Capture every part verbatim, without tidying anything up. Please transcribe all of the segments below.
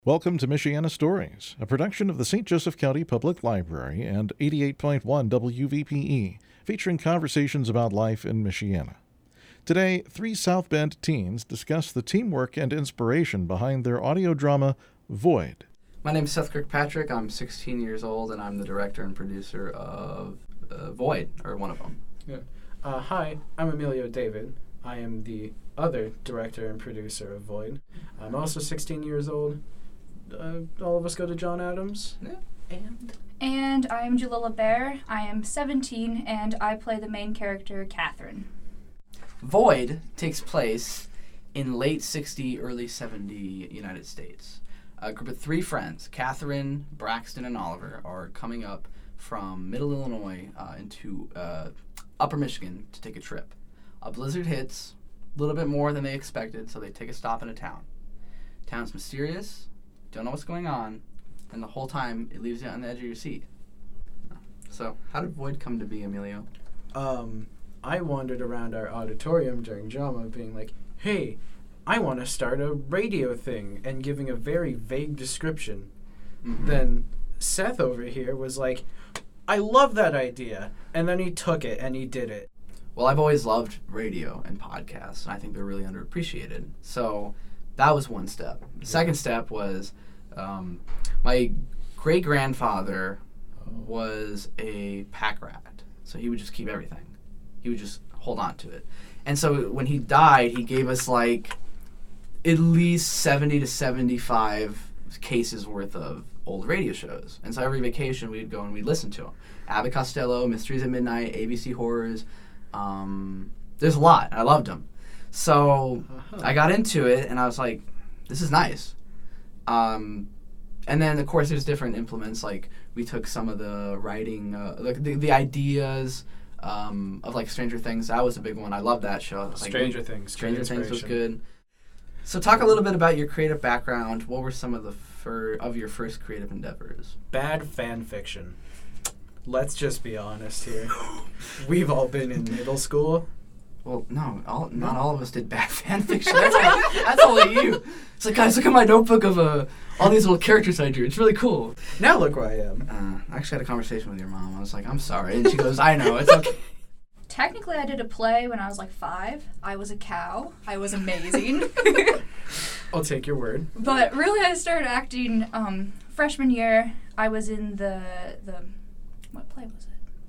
Welcome to Michiana Stories, a production of the Saint Joseph County Public Library and eighty-eight point one W V P E, featuring conversations about life in Michiana. Today, three South Bend teens discuss the teamwork and inspiration behind their audio drama, Void. My name is Seth Kirkpatrick. I'm sixteen years old, and I'm the director and producer of uh, Void, or one of them. Yeah. Uh, hi, I'm Emilio David. I am the other director and producer of Void. I'm also sixteen years old. Uh, all of us go to John Adams. Yeah. And? And I'm Jalila Bear. I am seventeen, and I play the main character, Catherine. Void takes place in late sixty, early seventy United States. A group of three friends, Catherine, Braxton, and Oliver, are coming up from Middle Illinois uh, into uh, Upper Michigan to take a trip. A blizzard hits, a little bit more than they expected, so they take a stop in a town. Town's mysterious, don't know what's going on, and the whole time it leaves you on the edge of your seat. So, how did Void come to be, Emilio? Um, I wandered around our auditorium during drama being like, hey, I want to start a radio thing, and giving a very vague description. Mm-hmm. Then Seth over here was like, I love that idea. And then he took it and he did it. Well, I've always loved radio and podcasts, and I think they're really underappreciated. So that was one step. The second step was um, my great-grandfather was a pack rat, so he would just keep everything. He would just hold on to it. And so when he died, he gave us like at least seventy to seventy-five cases worth of old radio shows. And so every vacation we'd go and we'd listen to them. Abbott Costello, Mysteries at Midnight, A B C Horrors. Um, there's a lot. I loved them. So uh-huh. I got into it, and I was like, this is nice. Um, and then, of course, there's different implements. Like, we took some of the writing, uh, like the, the ideas um, of, like, Stranger Things. That was a big one. I love that show. Like, Stranger Things. Stranger Things was good. So talk a little bit about your creative background. What were some of the fir- of your first creative endeavors? Bad fan fiction. Let's just be honest here. We've all been in middle school. Well, no, all, not all of us did bad fan fiction. That's, all, that's only you. It's like, guys, look at my notebook of uh, all these little characters I drew. It's really cool. Now look where I am. Uh, I actually had a conversation with your mom. I was like, I'm sorry. And she goes, I know, it's okay. Technically, I did a play when I was like five. I was a cow. I was amazing. I'll take your word. But really, I started acting um, freshman year. I was in the, the, what play was it?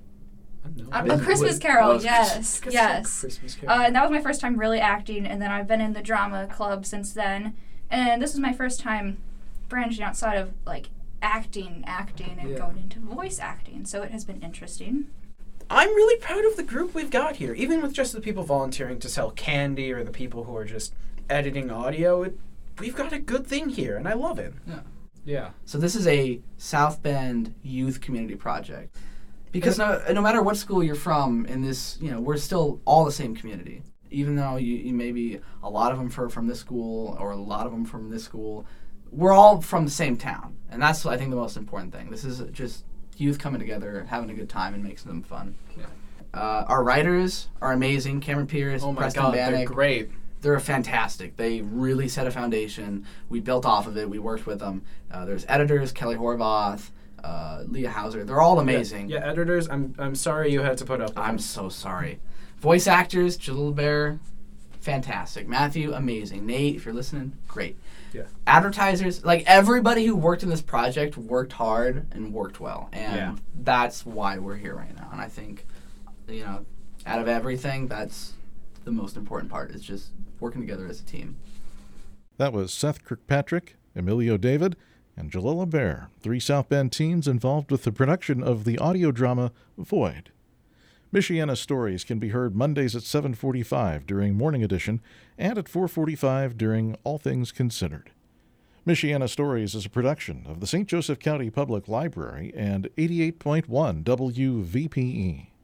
Uh, a Christmas Carol, oh, yes, Christmas, yes. Christmas Carol. Uh, and that was my first time really acting, and then I've been in the drama club since then. And this was my first time branching outside of, like, acting, acting, and yeah. going into voice acting, so it has been interesting. I'm really proud of the group we've got here. Even with just the people volunteering to sell candy or the people who are just editing audio, it, we've got a good thing here, and I love it. Yeah. Yeah. So this is a South Bend youth community project. Because no, no matter what school you're from in this, you know, we're still all the same community. Even though you, you maybe a lot of them are from this school or a lot of them from this school, we're all from the same town. And that's, I think, the most important thing. This is just youth coming together, having a good time, and making them fun. Yeah. Uh, our writers are amazing. Cameron Pierce, oh my Preston God, Bannock. They're great. They're fantastic. They really set a foundation. We built off of it. We worked with them. Uh, there's editors, Kelly Horvath, Uh, Leah Hauser. They're all amazing. Yeah, yeah, editors, I'm I'm sorry you had to put up with I'm them. so sorry. Voice actors, Jalil Bear, fantastic. Matthew, amazing. Nate, if you're listening, great. Yeah. Advertisers, like everybody who worked in this project worked hard and worked well. And yeah. that's why we're here right now. And I think, you know, out of everything, that's the most important part, is just working together as a team. That was Seth Kirkpatrick, Emilio David, and Jalila Bear, three South Bend teens involved with the production of the audio drama Void. Michiana Stories can be heard Mondays at seven forty-five during Morning Edition and at four forty-five during All Things Considered. Michiana Stories is a production of the Saint Joseph County Public Library and eighty-eight point one W V P E.